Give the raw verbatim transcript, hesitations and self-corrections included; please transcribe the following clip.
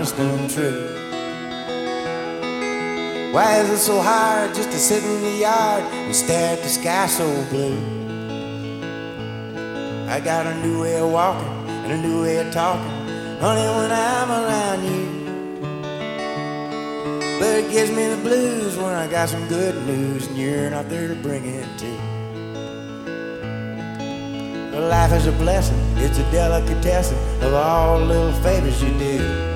and true. Why is it so hard just to sit in the yard and stare at the sky so blue? I got a new way of walking and a new way of talking, honey, when I'm around you. But it gives me the blues when I got some good news and you're not there to bring it to. Life is a blessing, it's a delicatessen of all the little favors you do.